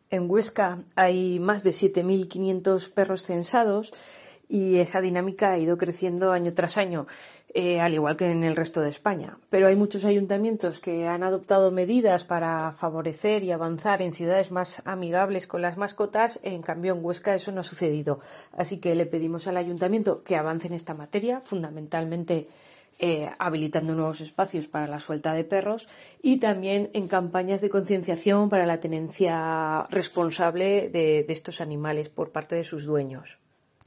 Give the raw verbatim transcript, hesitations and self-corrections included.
En Huesca hay más de siete mil quinientos perros censados y esa dinámica ha ido creciendo año tras año, eh, al igual que en el resto de España. Pero hay muchos ayuntamientos que han adoptado medidas para favorecer y avanzar en ciudades más amigables con las mascotas. En cambio, en Huesca eso no ha sucedido. Así que le pedimos al ayuntamiento que avance en esta materia, fundamentalmente Eh, habilitando nuevos espacios para la suelta de perros y también en campañas de concienciación para la tenencia responsable de, de estos animales por parte de sus dueños.